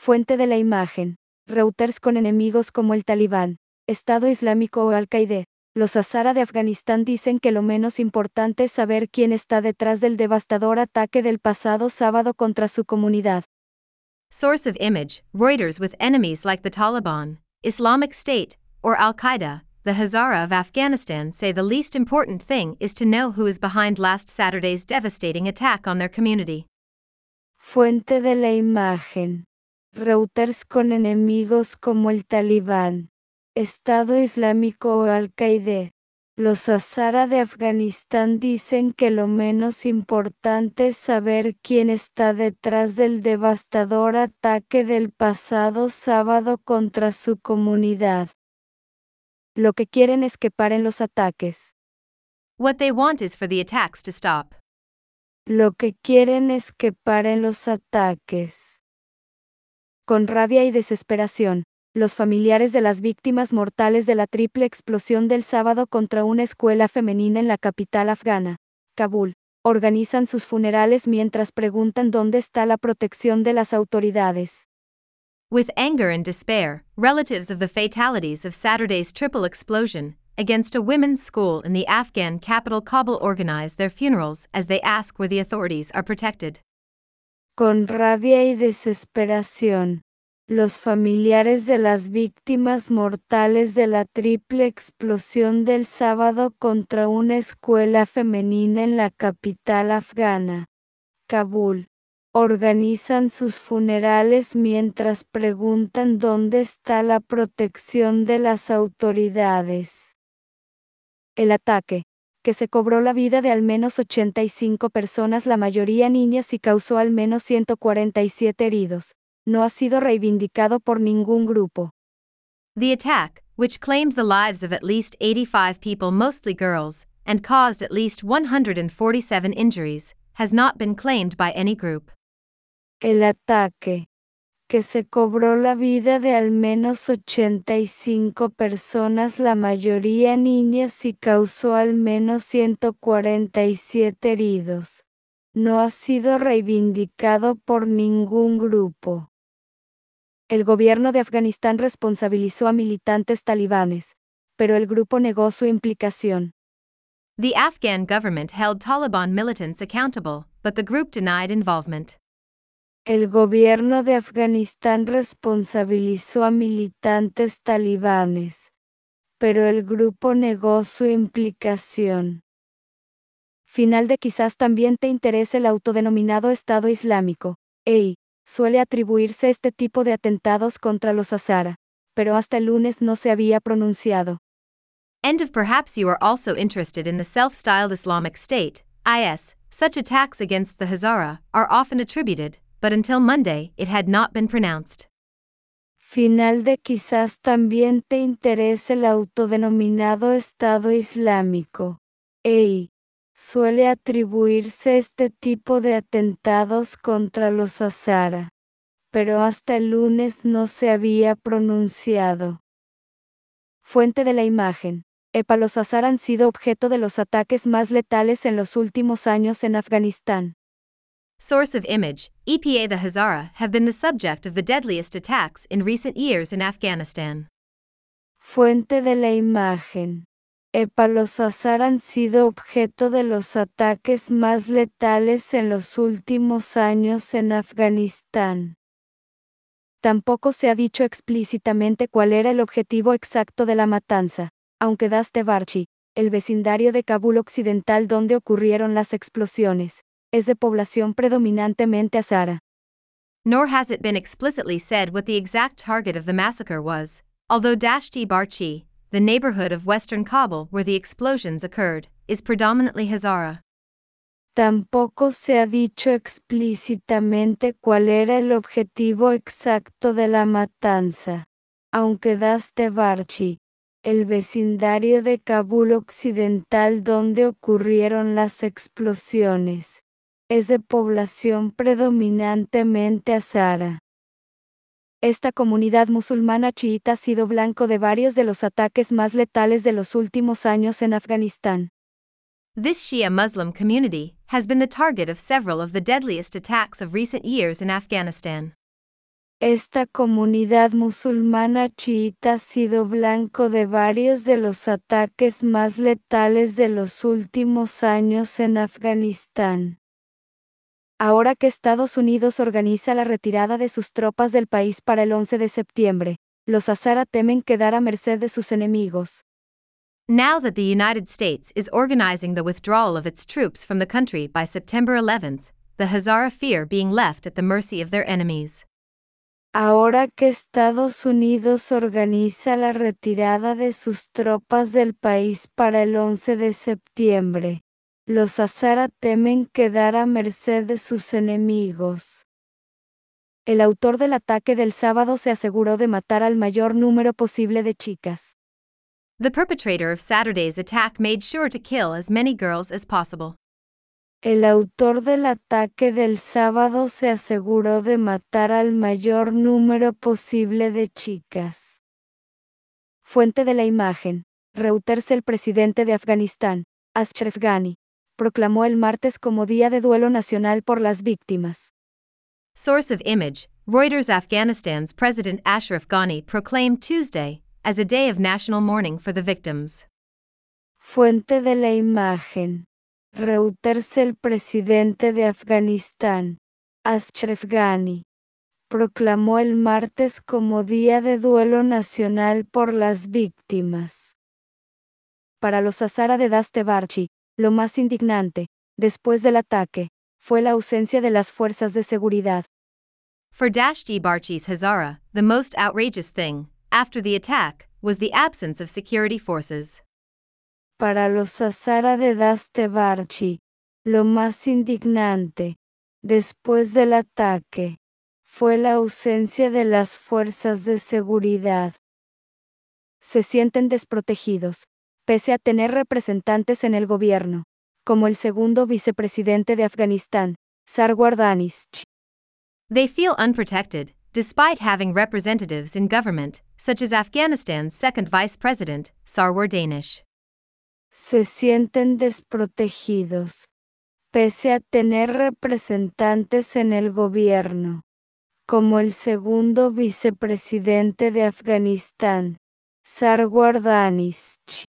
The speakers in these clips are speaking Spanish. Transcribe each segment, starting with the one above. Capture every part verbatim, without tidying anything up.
Fuente de la imagen. Reuters con enemigos como el Talibán, Estado Islámico o Al-Qaeda. Los Hazara de Afganistán dicen que lo menos importante es saber quién está detrás del devastador ataque del pasado sábado contra su comunidad. Source of image, Reuters. With enemies like the Taliban, Islamic State, or Al-Qaeda, the Hazara of Afghanistan say the least important thing is to know who is behind last Saturday's devastating attack on their community. Fuente de la imagen. Reuters con enemigos como el Talibán, Estado Islámico o Al-Qaeda. Los Hazara de Afganistán dicen que lo menos importante es saber quién está detrás del devastador ataque del pasado sábado contra su comunidad. Lo que quieren es que paren los ataques. What they want is for the attacks to stop. Lo que quieren es que paren los ataques. Con rabia y desesperación, los familiares de las víctimas mortales de la triple explosión del sábado contra una escuela femenina en la capital afgana, Kabul, organizan sus funerales mientras preguntan dónde está la protección de las autoridades. With anger and despair, relatives of the fatalities of Saturday's triple explosion against a women's school in the Afghan capital Kabul organize their funerals as they ask where the authorities are protected. Con rabia y desesperación, los familiares de las víctimas mortales de la triple explosión del sábado contra una escuela femenina en la capital afgana, Kabul, organizan sus funerales mientras preguntan dónde está la protección de las autoridades. El ataque, que se cobró la vida de al menos ochenta y cinco personas, la mayoría niñas, y causó al menos ciento cuarenta y siete heridos, no ha sido reivindicado por ningún grupo. The attack, which claimed the lives of at least eighty-five people, mostly girls, and caused at least one hundred forty-seven injuries, has not been claimed by any group. El ataque, que se cobró la vida de al menos ochenta y cinco personas, la mayoría niñas, y causó al menos ciento cuarenta y siete heridos, no ha sido reivindicado por ningún grupo. El gobierno de Afganistán responsabilizó a militantes talibanes, pero el grupo negó su implicación. The Afghan government held Taliban militants accountable, but the group denied involvement. El gobierno de Afganistán responsabilizó a militantes talibanes, pero el grupo negó su implicación. Final de quizás también te interese el autodenominado Estado Islámico, E I. Suele atribuirse este tipo de atentados contra los Hazara, pero hasta el lunes no se había pronunciado. End of perhaps you are also interested in the self-styled Islamic State, I S. Such attacks against the Hazara are often attributed, but until Monday it had not been pronounced. Final de quizás también te interese el autodenominado Estado Islámico, E I. Suele atribuirse este tipo de atentados contra los Hazara, pero hasta el lunes no se había pronunciado. Fuente de la imagen. EPA. Los Hazara han sido objeto de los ataques más letales en los últimos años en Afganistán. Source of image, E P A. The Hazara have been the subject of the deadliest attacks in recent years in Afghanistan. Fuente de la imagen. EPA. Los Hazara han sido objeto de los ataques más letales en los últimos años en Afganistán. Tampoco se ha dicho explícitamente cuál era el objetivo exacto de la matanza, aunque Daste Barchi, el vecindario de Kabul occidental donde ocurrieron las explosiones, es de población predominantemente Hazara. Nor has it been explicitly said what the exact target of the massacre was, although Dashti Barchi, the neighborhood of western Kabul where the explosions occurred, is predominantly Hazara. Tampoco se ha dicho explícitamente cuál era el objetivo exacto de la matanza, aunque Daste Barchi, el vecindario de Kabul occidental donde ocurrieron las explosiones, es de población predominantemente Hazara. Esta comunidad musulmana chiita ha sido blanco de varios de los ataques más letales de los últimos años en Afganistán. This Shia Muslim community has been the target of several of the deadliest attacks of recent years in Afghanistan. Esta comunidad musulmana chiita ha sido blanco de varios de los ataques más letales de los últimos años en Afganistán. Ahora que Estados Unidos organiza la retirada de sus tropas del país para el once de septiembre, los Hazara temen quedar a merced de sus enemigos. Now that the United States is organizing the withdrawal of its troops from the country by September eleventh, the Hazara fear being left at the mercy of their enemies. Ahora que Estados Unidos organiza la retirada de sus tropas del país para el once de septiembre, los Hazara temen quedar a merced de sus enemigos. El autor del ataque del sábado se aseguró de matar al mayor número posible de chicas. The perpetrator of Saturday's attack made sure to kill as many girls as possible. El autor del ataque del sábado se aseguró de matar al mayor número posible de chicas. Fuente de la imagen. Reuters. El presidente de Afganistán, Ashraf Ghani, proclamó el martes como Día de Duelo Nacional por las Víctimas. Source of image, Reuters. Afghanistan's President Ashraf Ghani proclaimed Tuesday as a day of national mourning for the victims. Fuente de la imagen. Reuters. El presidente de Afganistán, Ashraf Ghani, proclamó el martes como Día de Duelo Nacional por las Víctimas. Para los Hazara de Daste Barchi, lo más indignante, después del ataque, fue la ausencia de las fuerzas de seguridad. For Dashti Barchi's Hazara, the most outrageous thing, after the attack, was the absence of security forces. Para los Hazara de Daste Barchi, lo más indignante, después del ataque, fue la ausencia de las fuerzas de seguridad. Se sienten desprotegidos, pese a tener representantes en el gobierno, como el segundo vicepresidente de Afganistán, Sarwar Danish. They feel unprotected, despite having representatives in government, such as Afghanistan's second vice president, Sarwar Danish. Se sienten desprotegidos, pese a tener representantes en el gobierno, como el segundo vicepresidente de Afganistán, Sarwar Danish.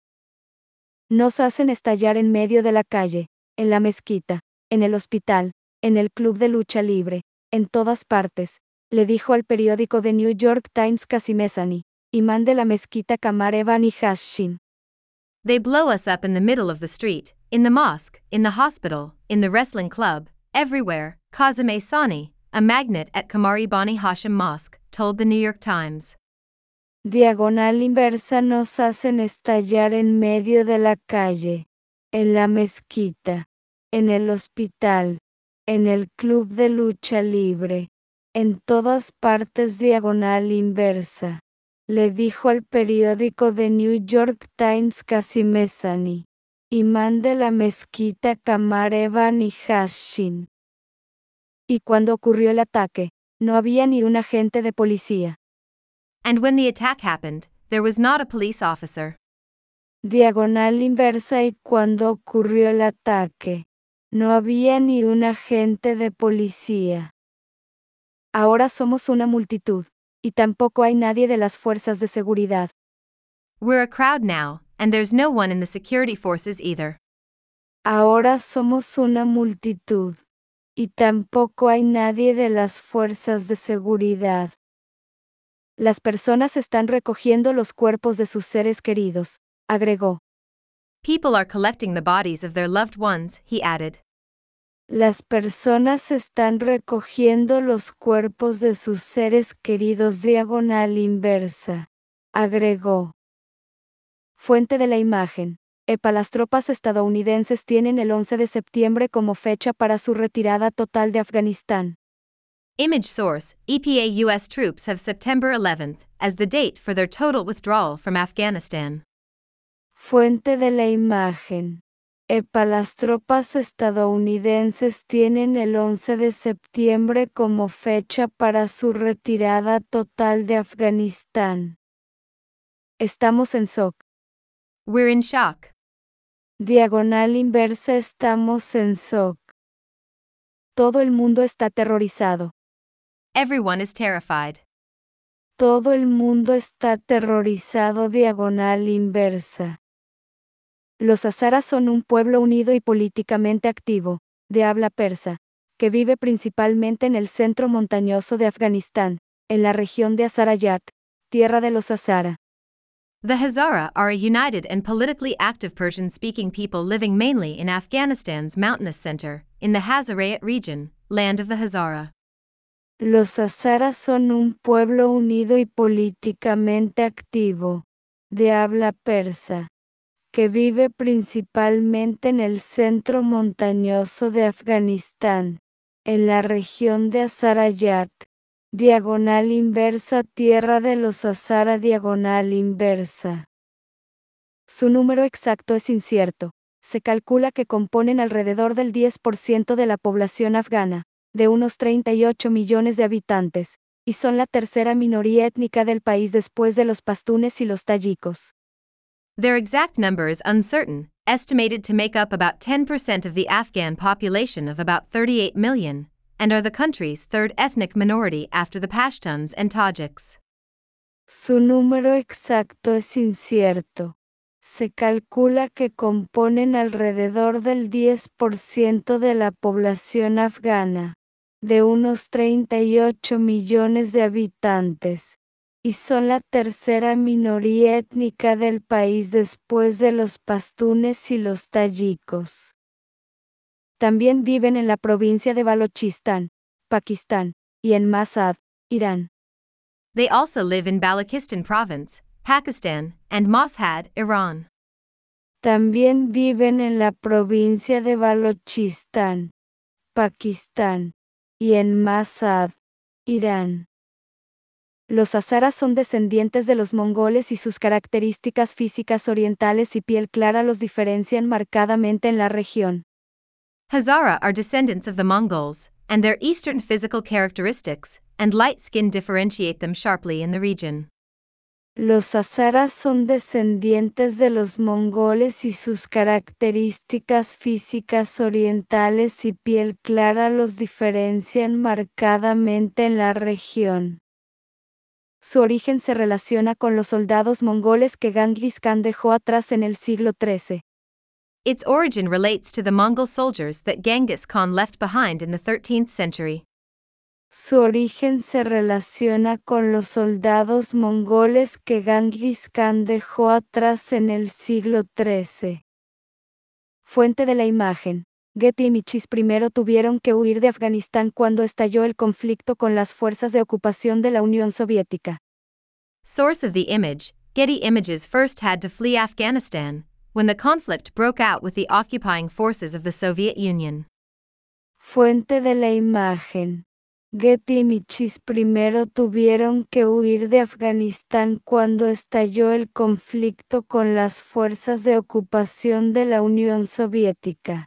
Nos hacen estallar en medio de la calle, en la mezquita, en el hospital, en el club de lucha libre, en todas partes, le dijo al periódico The New York Times Qasim Esani, imán de la mezquita Qamar e Bani Hashim. They blow us up in the middle of the street, in the mosque, in the hospital, in the wrestling club, everywhere, Qasim Esani, a magnate at Qamar Bani Hashim Mosque, told the New York Times. Diagonal inversa. Nos hacen estallar en medio de la calle, en la mezquita, en el hospital, en el club de lucha libre, en todas partes. Diagonal inversa, le dijo al periódico The New York Times Qasim Esani, imán de la mezquita Qamar e Bani Hashim. Y cuando ocurrió el ataque, no había ni un agente de policía. And when the attack happened, there was not a police officer. Diagonal inversa. Y cuando ocurrió el ataque, no había ni un agente de policía. Ahora somos una multitud, y tampoco hay nadie de las fuerzas de seguridad. We're a crowd now, and there's no one in the security forces either. Ahora somos una multitud, y tampoco hay nadie de las fuerzas de seguridad. Las personas están recogiendo los cuerpos de sus seres queridos, agregó. People are collecting the bodies of their loved ones, he added. Las personas están recogiendo los cuerpos de sus seres queridos. Diagonal inversa, agregó. Fuente de la imagen. E P A. Las tropas estadounidenses tienen el once de septiembre como fecha para su retirada total de Afganistán. Image source, E P A. U S troops have September eleventh as the date for their total withdrawal from Afghanistan. Fuente de la imagen. E P A. Las tropas estadounidenses tienen el once de septiembre como fecha para su retirada total de Afganistán. Estamos en shock. We're in shock. Diagonal inversa. Estamos en shock. Todo el mundo está aterrorizado. Everyone is terrified. Todo el mundo está aterrorizado. Diagonal inversa. Los hazaras son un pueblo unido y políticamente activo, de habla persa, que vive principalmente en el centro montañoso de Afganistán, en la región de Hazarajat, tierra de los Hazara. The Hazara are a united and politically active Persian-speaking people living mainly in Afghanistan's mountainous center, in the Hazarajat region, land of the Hazara. Los hazaras son un pueblo unido y políticamente activo, de habla persa, que vive principalmente en el centro montañoso de Afganistán, en la región de Hazarajat, diagonal inversa tierra de los Hazara diagonal inversa. Su número exacto es incierto, se calcula que componen alrededor del diez por ciento de la población afgana, de unos treinta y ocho millones de habitantes, y son la tercera minoría étnica del país después de los pastunes y los tayikos. Their exact number is uncertain, estimated to make up about ten percent of the Afghan population of about thirty-eight million, and are the country's third ethnic minority after the Pashtuns and Tajiks. Su número exacto es incierto. Se calcula que componen alrededor del diez por ciento de la población afgana, de unos treinta y ocho millones de habitantes, y son la tercera minoría étnica del país después de los pastunes y los tayikos. También viven en la provincia de Balochistán, Pakistán, y en Mazad, Irán. They also live in Balochistan province, Pakistan, and Mashhad, Iran. También viven en la provincia de Balochistán, Pakistán, y en Mazad, Irán. Los hazaras son descendientes de los mongoles y sus características físicas orientales y piel clara los diferencian marcadamente en la región. Hazara are descendants of the Mongols, and their eastern physical characteristics and light skin differentiate them sharply in the region. Los hazaras son descendientes de los mongoles y sus características físicas orientales y piel clara los diferencian marcadamente en la región. Su origen se relaciona con los soldados mongoles que Genghis Khan dejó atrás en el siglo trece. Its origin relates to the Mongol soldiers that Genghis Khan left behind in the thirteenth century. Su origen se relaciona con los soldados mongoles que Genghis Khan dejó atrás en el siglo trece. Fuente de la imagen. Getty y Michis primero tuvieron que huir de Afganistán cuando estalló el conflicto con las fuerzas de ocupación de la Unión Soviética. Source of the image, Getty Images first had to flee Afghanistan, when the conflict broke out with the occupying forces of the Soviet Union. Fuente de la imagen. Getty y Michis primero tuvieron que huir de Afganistán cuando estalló el conflicto con las fuerzas de ocupación de la Unión Soviética.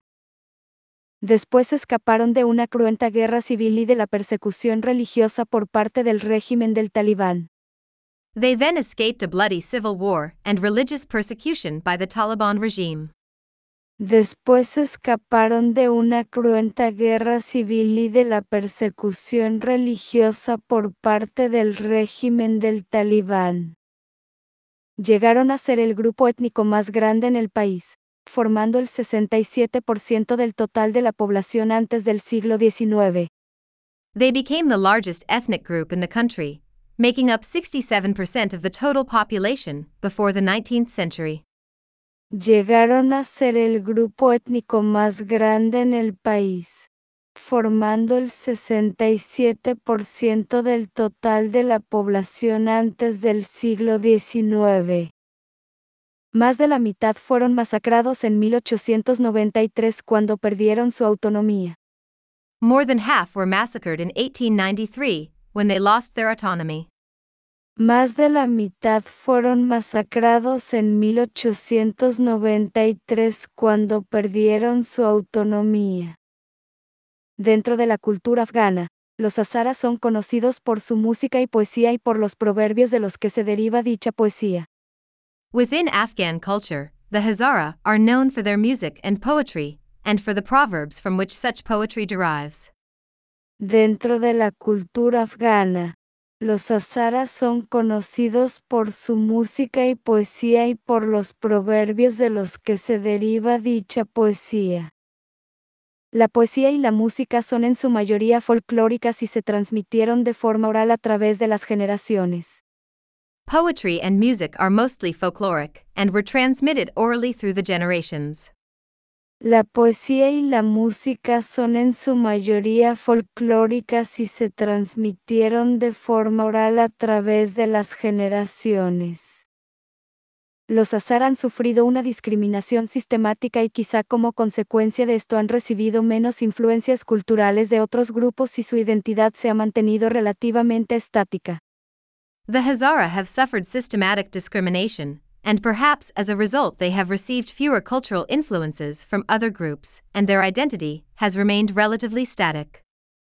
Después escaparon de una cruenta guerra civil y de la persecución religiosa por parte del régimen del Talibán. They then escaped a bloody civil war and religious persecution by the Taliban regime. Después escaparon de una cruenta guerra civil y de la persecución religiosa por parte del régimen del Talibán. Llegaron a ser el grupo étnico más grande en el país, formando el sesenta y siete por ciento del total de la población antes del siglo diecinueve. They became the largest ethnic group in the country, making up sixty-seven percent of the total population before the nineteenth century. Llegaron a ser el grupo étnico más grande en el país, formando el sesenta y siete por ciento del total de la población antes del siglo diecinueve. Más de la mitad fueron masacrados en mil ochocientos noventa y tres cuando perdieron su autonomía. More than half were massacred in eighteen ninety-three, when they lost their autonomy. Más de la mitad fueron masacrados en mil ochocientos noventa y tres cuando perdieron su autonomía. Dentro de la cultura afgana, los hazaras son conocidos por su música y poesía y por los proverbios de los que se deriva dicha poesía. Within Afghan culture, the Hazara are known for their music and poetry, and for the proverbs from which such poetry derives. Dentro de la cultura afgana, los Hazaras son conocidos por su música y poesía y por los proverbios de los que se deriva dicha poesía. La poesía y la música son en su mayoría folclóricas y se transmitieron de forma oral a través de las generaciones. Poetry and music are mostly folkloric and were transmitted orally through the generations. La poesía y la música son en su mayoría folclóricas y se transmitieron de forma oral a través de las generaciones. Los Hazara han sufrido una discriminación sistemática y quizá como consecuencia de esto han recibido menos influencias culturales de otros grupos y su identidad se ha mantenido relativamente estática. The Hazara have suffered systematic discrimination, and perhaps as a result they have received fewer cultural influences from other groups, and their identity has remained relatively static.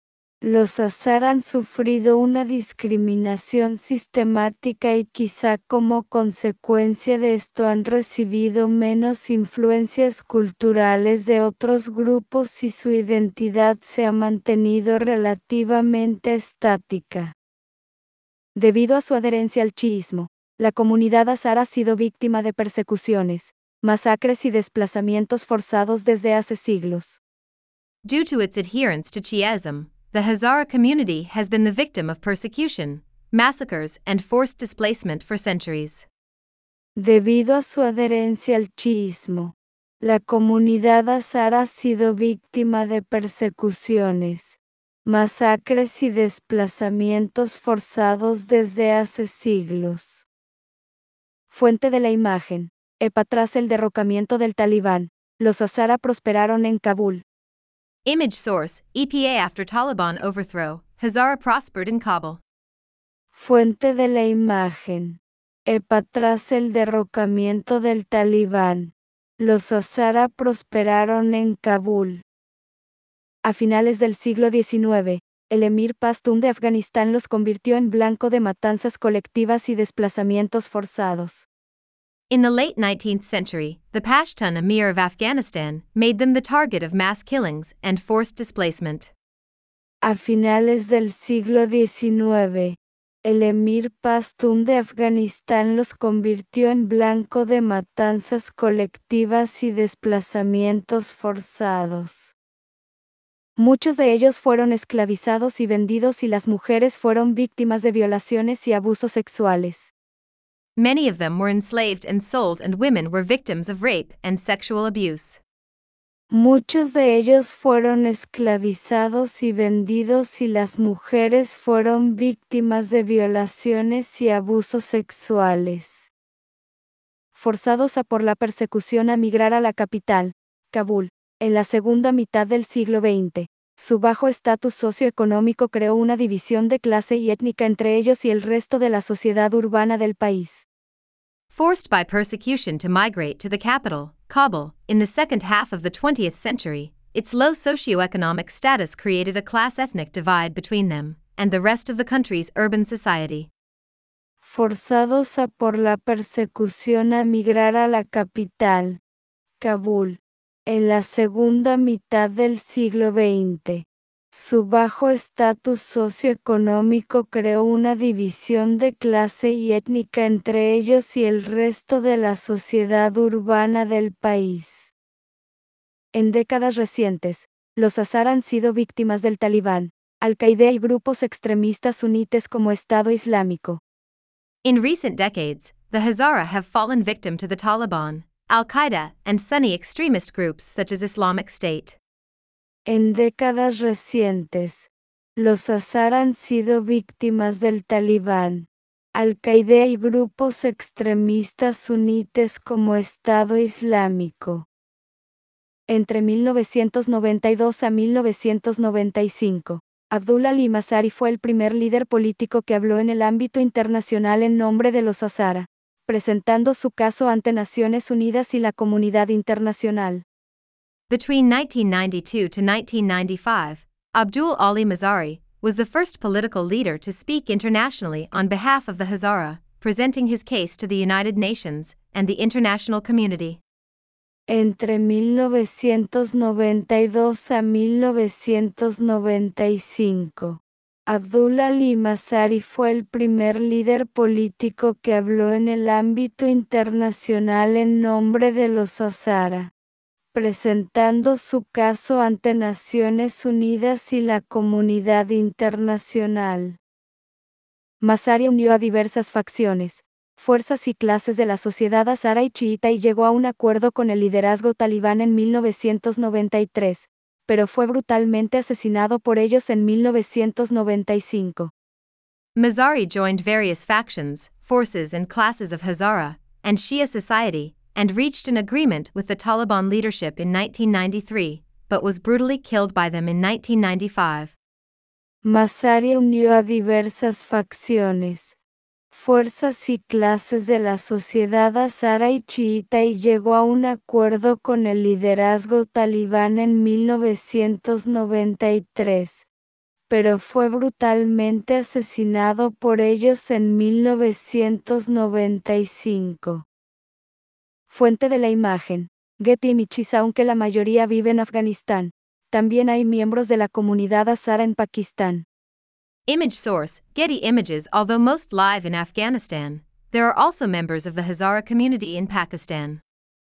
Los Hazara han sufrido una discriminación sistemática y quizá como consecuencia de esto han recibido menos influencias culturales de otros grupos y su identidad se ha mantenido relativamente estática. Debido a su adherencia al chiismo, la comunidad Hazara ha sido víctima de persecuciones, masacres y desplazamientos forzados desde hace siglos. Due to its adherence to Chiism, the Hazara community has been the victim of persecution, massacres, and forced displacement for centuries. Debido a su adherencia al chiismo, la comunidad Hazara ha sido víctima de persecuciones, masacres y desplazamientos forzados desde hace siglos. Fuente de la imagen. E P A tras el derrocamiento del Talibán, los Hazara prosperaron en Kabul. Image source, E P A after Taliban overthrow, Hazara prospered in Kabul. Fuente de la imagen. E P A tras el derrocamiento del Talibán, los Hazara prosperaron en Kabul. A finales del siglo diecinueve, el emir Pashtun de Afganistán los convirtió en blanco de matanzas colectivas y desplazamientos forzados. In the late nineteenth century, the Pashtun Emir of Afghanistan made them the target of mass killings and forced displacement. A finales del siglo diecinueve, el emir Pashtun de Afganistán los convirtió en blanco de matanzas colectivas y desplazamientos forzados. Muchos de ellos fueron esclavizados y vendidos y las mujeres fueron víctimas de violaciones y abusos sexuales. Many of them were enslaved and sold, and women were victims of rape and sexual abuse. Muchos de ellos fueron esclavizados y vendidos y las mujeres fueron víctimas de violaciones y abusos sexuales. Forzados a por la persecución a migrar a la capital, Kabul, en la segunda mitad del siglo veinte, su bajo estatus socioeconómico creó una división de clase y étnica entre ellos y el resto de la sociedad urbana del país. Forced by persecution to migrate to the capital, Kabul, in the second half of the twentieth century, its low socioeconomic status created a class-ethnic divide between them and the rest of the country's urban society. Forzados a por la persecución a migrar a la capital, Kabul, en la segunda mitad del siglo veinte. Su bajo estatus socioeconómico creó una división de clase y étnica entre ellos y el resto de la sociedad urbana del país. En décadas recientes, los Hazara han sido víctimas del Talibán, Al-Qaeda y grupos extremistas sunites como Estado Islámico. In recent decades, the Hazara have fallen victim to the Taliban, Al-Qaeda, and Sunni extremist groups such as Islamic State. En décadas recientes, los Hazara han sido víctimas del Talibán, Al-Qaeda y grupos extremistas sunites como Estado Islámico. Entre mil novecientos noventa y dos a mil novecientos noventa y cinco, Abdul Ali Mazari fue el primer líder político que habló en el ámbito internacional en nombre de los Hazara, presentando su caso ante Naciones Unidas y la comunidad internacional. Between nineteen ninety-two to nineteen ninety-five, Abdul Ali Mazari was the first political leader to speak internationally on behalf of the Hazara, presenting his case to the United Nations and the international community. Entre mil novecientos noventa y dos a mil novecientos noventa y cinco, Abdul Ali Mazari fue el primer líder político que habló en el ámbito internacional en nombre de los Hazara, presentando su caso ante Naciones Unidas y la comunidad internacional. Mazari unió a diversas facciones, fuerzas y clases de la sociedad hazara y chiita y llegó a un acuerdo con el liderazgo talibán en mil novecientos noventa y tres, pero fue brutalmente asesinado por ellos en mil novecientos noventa y cinco. Mazari joined various factions, forces and classes of Hazara and Shia society, and reached an agreement with the Taliban leadership in nineteen ninety-three, but was brutally killed by them in nineteen ninety-five. Mazari unió a diversas facciones, fuerzas y clases de la sociedad hazara y chiita y llegó a un acuerdo con el liderazgo talibán en mil novecientos noventa y tres, pero fue brutalmente asesinado por ellos en mil novecientos noventa y cinco. Fuente de la imagen: Getty Images. Aunque la mayoría vive en Afganistán, también hay miembros de la comunidad hazara en Pakistán. Image source: Getty Images. Although most live in Afghanistan, there are also members of the Hazara community in Pakistan.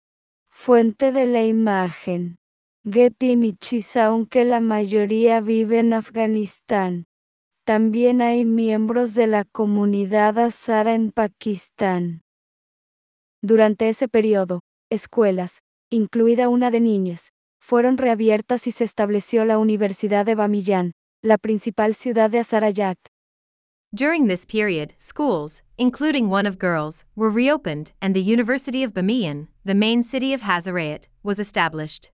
Fuente de la imagen: Getty Images. Aunque la mayoría vive en Afganistán, también hay miembros de la comunidad hazara en Pakistán. Durante ese periodo, escuelas, incluida una de niñas, fueron reabiertas y se estableció la Universidad de Bamiyan, la principal ciudad de Hazarayat. During this period, schools, including one of girls, were reopened and the University of Bamiyan, the main city of Hazarayat, was established.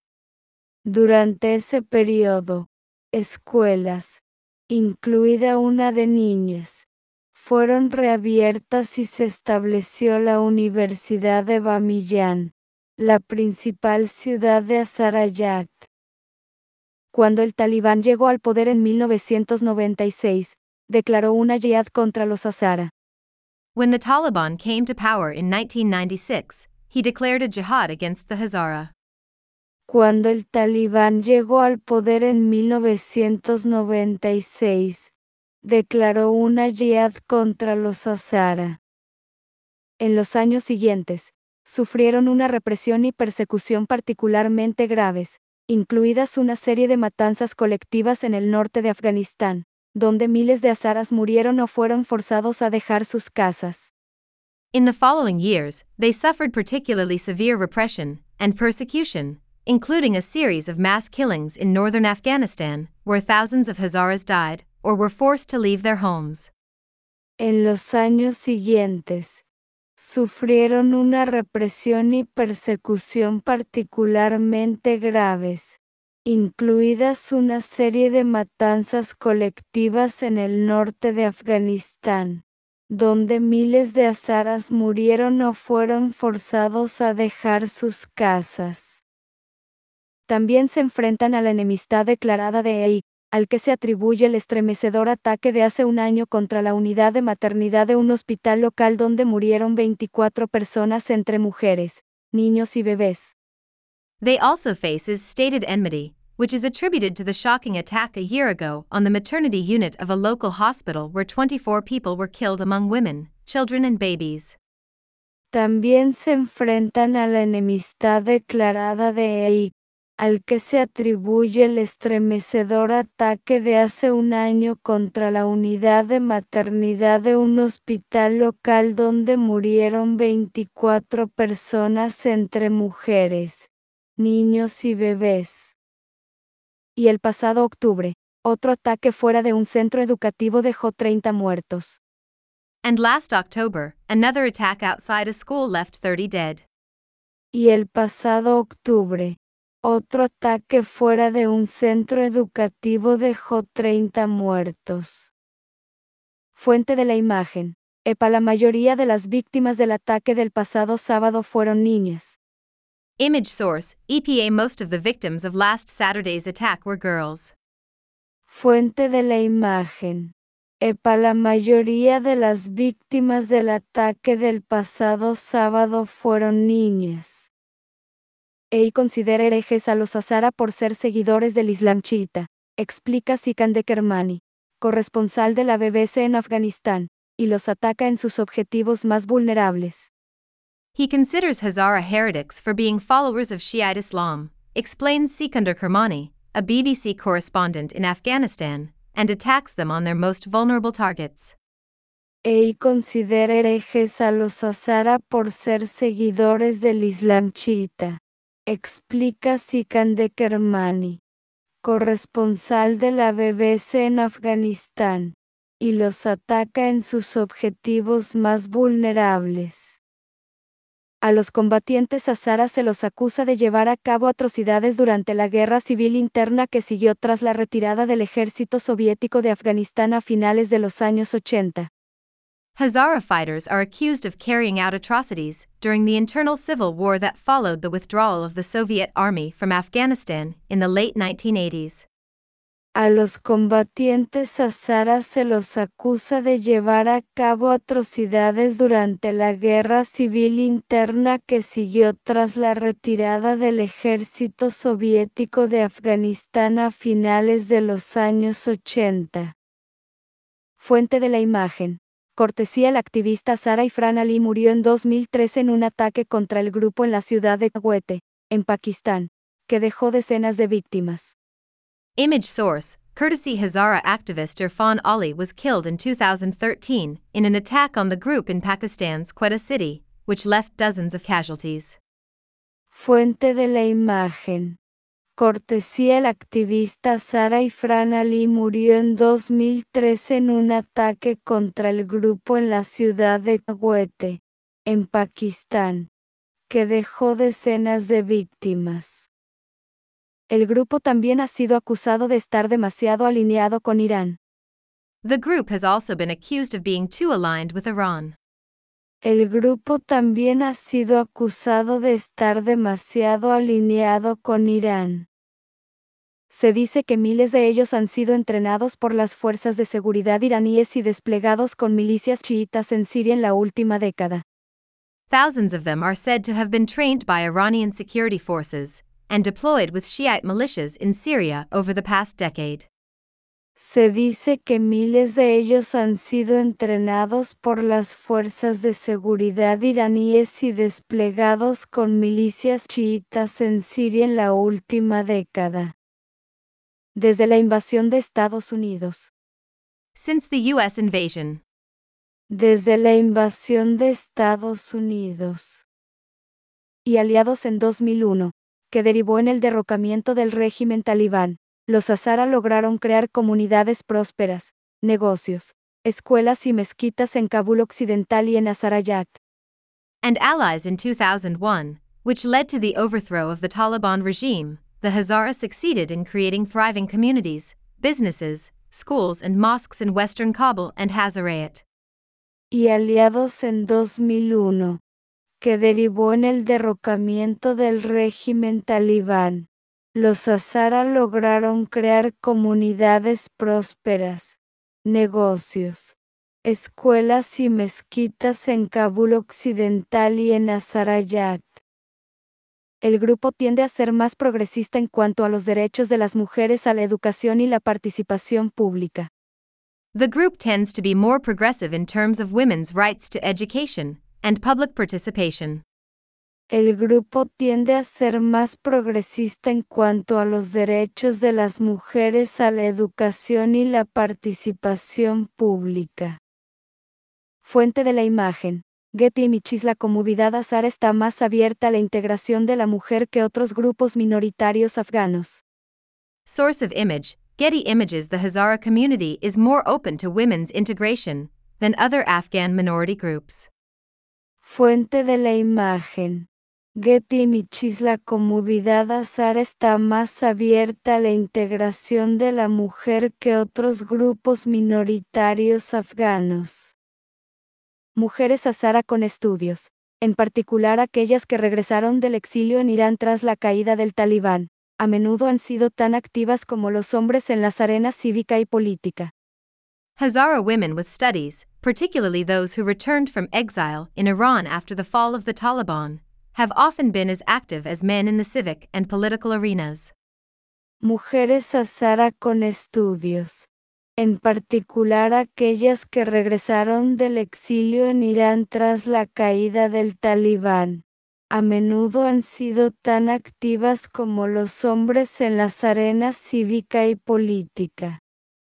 Durante ese periodo, escuelas, incluida una de niñas, fueron reabiertas y se estableció la Universidad de Bamiyan, la principal ciudad de Hazarayat. Cuando el Talibán llegó al poder en mil novecientos noventa y seis, declaró una jihad contra los Hazara. When the Taliban came to power in nineteen ninety-six, he declared a jihad against the Hazara. Cuando el Talibán llegó al poder en mil novecientos noventa y seis, declaró una jihad contra los Hazara. En los años siguientes, sufrieron una represión y persecución particularmente graves, incluidas una serie de matanzas colectivas en el norte de Afganistán, donde miles de hazaras murieron o fueron forzados a dejar sus casas. In the following years, they suffered particularly severe repression and persecution, including a series of mass killings in northern Afghanistan, where thousands of Hazaras died or were forced to leave their homes. En los años siguientes, sufrieron una represión y persecución particularmente graves, incluidas una serie de matanzas colectivas en el norte de Afganistán, donde miles de hazaras murieron o fueron forzados a dejar sus casas. También se enfrentan a la enemistad declarada de E I, al que se atribuye el estremecedor ataque de hace un año contra la unidad de maternidad de un hospital local donde murieron veinticuatro personas entre mujeres, niños y bebés. They also face his stated enmity, which is attributed to the shocking attack a year ago on the maternity unit of a local hospital where twenty-four people were killed among women, children and babies. También se enfrentan a la enemistad declarada de E I, al que se atribuye el estremecedor ataque de hace un año contra la unidad de maternidad de un hospital local donde murieron veinticuatro personas entre mujeres, niños y bebés. Y el pasado octubre, otro ataque fuera de un centro educativo dejó treinta muertos. And last October, another attack outside a school left thirty dead. Y el pasado octubre, otro ataque fuera de un centro educativo dejó treinta muertos. Fuente de la imagen: E P A. La mayoría de las víctimas del ataque del pasado sábado fueron niñas. Image source: E P A. Most of the victims of last Saturday's attack were girls. Fuente de la imagen: E P A. La mayoría de las víctimas del ataque del pasado sábado fueron niñas. E considera herejes a los Hazara por ser seguidores del Islam chiita, explica Sikandar Kermani, corresponsal de la B B C en Afganistán, y los ataca en sus objetivos más vulnerables. He considers Hazara heretics for being followers of Shiite Islam, explains Sikandar Kermani, a B B C correspondent in Afghanistan, and attacks them on their most vulnerable targets. E considera herejes a los Hazara por ser seguidores del Islam chiita, explica Sikandar Kermani, corresponsal de la B B C en Afganistán, y los ataca en sus objetivos más vulnerables. A los combatientes Hazara se los acusa de llevar a cabo atrocidades durante la guerra civil interna que siguió tras la retirada del ejército soviético de Afganistán a finales de los años ochenta. Hazara fighters are accused of carrying out atrocities during the internal civil war that followed the withdrawal of the Soviet Army from Afghanistan in the late nineteen eighties. A los combatientes Hazara se los acusa de llevar a cabo atrocidades durante la guerra civil interna que siguió tras la retirada del ejército soviético de Afganistán a finales de los años ochenta. Fuente de la imagen. Cortesía. El activista Hazara Irfan Ali murió en dos mil trece en un ataque contra el grupo en la ciudad de Quetta, en Pakistán, que dejó decenas de víctimas. Image source, courtesy Hazara activist Irfan Ali was killed in two thousand thirteen in an attack on the group in Pakistan's Quetta city, which left dozens of casualties. Fuente de la imagen. Cortesía. El activista Hazara Irfan Ali murió en dos mil trece en un ataque contra el grupo en la ciudad de Quetta, en Pakistán, que dejó decenas de víctimas. El grupo también ha sido acusado de estar demasiado alineado con Irán. The group has also been accused of being too aligned with Iran. El grupo también ha sido acusado de estar demasiado alineado con Irán. Se dice que miles de ellos han sido entrenados por las fuerzas de seguridad iraníes y desplegados con milicias chiitas en Siria en la última década. Thousands of them are said to have been trained by Iranian security forces and deployed with Shiite militias in Syria over the past decade. Se dice que miles de ellos han sido entrenados por las fuerzas de seguridad iraníes y desplegados con milicias chiitas en Siria en la última década. Desde la invasión de Estados Unidos. Since the U S invasion. Desde la invasión de Estados Unidos. Y aliados en dos mil uno, que derivó en el derrocamiento del régimen talibán. Los Hazara lograron crear comunidades prósperas, negocios, escuelas y mezquitas en Kabul occidental y en Hazarajat. And allies in two thousand one, which led to the overthrow of the Taliban regime, the Hazara succeeded in creating thriving communities, businesses, schools and mosques in western Kabul and Hazarajat. Y aliados en dos mil uno, que derivó en el derrocamiento del régimen talibán. Los Hazara lograron crear comunidades prósperas, negocios, escuelas y mezquitas en Kabul occidental y en Hazarajat. El grupo tiende a ser más progresista en cuanto a los derechos de las mujeres a la educación y la participación pública. The group tends to be more progressive in terms of women's rights to education and public participation. El grupo tiende a ser más progresista en cuanto a los derechos de las mujeres a la educación y la participación pública. Fuente de la imagen. Getty Images. La comunidad Hazara está más abierta a la integración de la mujer que otros grupos minoritarios afganos. Source of image, Getty Images. The Hazara community is more open to women's integration than other Afghan minority groups. Fuente de la imagen. Getty Images. La comunidad Hazara está más abierta a la integración de la mujer que otros grupos minoritarios afganos. Mujeres Hazara con estudios, en particular aquellas que regresaron del exilio en Irán tras la caída del Talibán, a menudo han sido tan activas como los hombres en las arenas cívica y política. Hazara women with studies, particularly those who returned from exile in Iran after the fall of the Taliban, have often been as active as men in the civic and political arenas. Mujeres Hazara con estudios, en particular aquellas que regresaron del exilio en Irán tras la caída del Talibán, a menudo han sido tan activas como los hombres en las arenas cívica y política.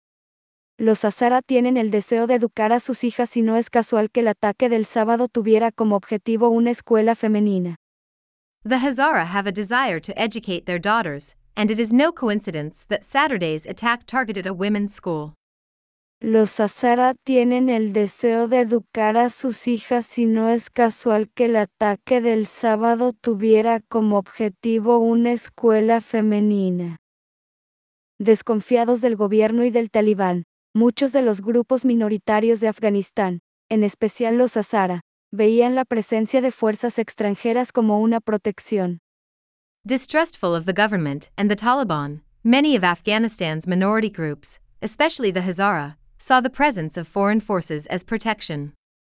Los Hazara tienen el deseo de educar a sus hijas y no es casual que el ataque del sábado tuviera como objetivo una escuela femenina. The Hazara have a desire to educate their daughters, and it is no coincidence that Saturday's attack targeted a women's school. Los Hazara tienen el deseo de educar a sus hijas y no es casual que el ataque del sábado tuviera como objetivo una escuela femenina. Desconfiados del gobierno y del Talibán, muchos de los grupos minoritarios de Afganistán, en especial los Hazara, veían la presencia de fuerzas extranjeras como una protección. Distrustful of the government and the Taliban, many of Afghanistan's minority groups, especially the Hazara, saw the presence of foreign forces as protection.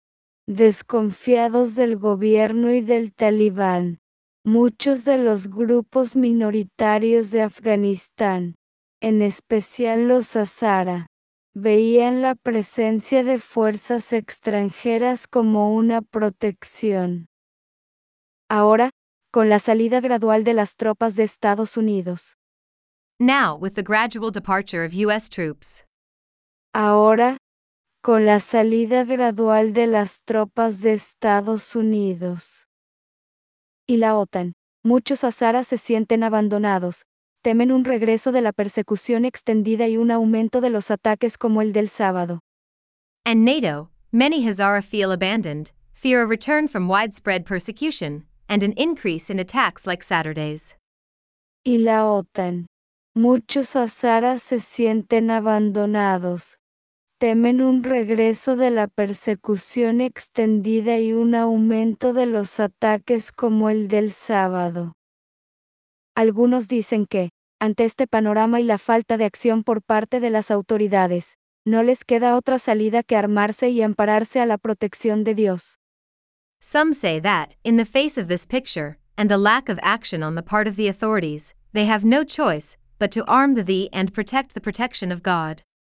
Desconfiados del gobierno y del Talibán, muchos de los grupos minoritarios de Afganistán, en especial los Hazara, veían la presencia de fuerzas extranjeras como una protección. Ahora, con la salida gradual de las tropas de Estados Unidos. Now, with the gradual departure of U S troops. Ahora, con la salida gradual de las tropas de Estados Unidos. Y la OTAN, muchos Hazara se sienten abandonados, temen un regreso de la persecución extendida y un aumento de los ataques como el del sábado. And NATO, many Hazara feel abandoned, fear a return from widespread persecution, and an increase in attacks like Saturday's. Y la OTAN, muchos Hazara se sienten abandonados, temen un regreso de la persecución extendida y un aumento de los ataques como el del sábado. Algunos dicen que, ante este panorama y la falta de acción por parte de las autoridades, no les queda otra salida que armarse y ampararse a la protección de Dios. Some say that, in the face of this picture, and the lack of action on the part of the authorities, they have no choice but to arm the thee and protect the protection of God.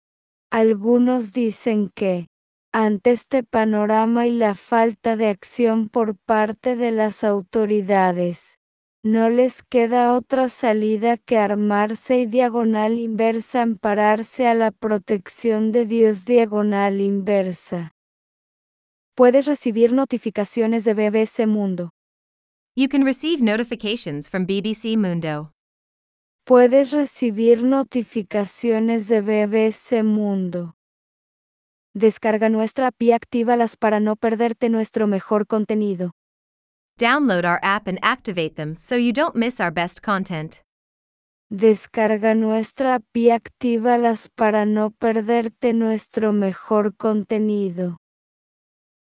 Algunos dicen que, ante este panorama y la falta de acción por parte de las autoridades, no les queda otra salida que armarse y diagonal inversa ampararse a la protección de Dios diagonal inversa. Puedes recibir notificaciones de B B C Mundo. You can receive notifications from B B C Mundo. Puedes recibir notificaciones de B B C Mundo. Descarga nuestra app y actívalas para no perderte nuestro mejor contenido. Download our app and activate them so you don't miss our best content. Descarga nuestra app y actívalas para no perderte nuestro mejor contenido.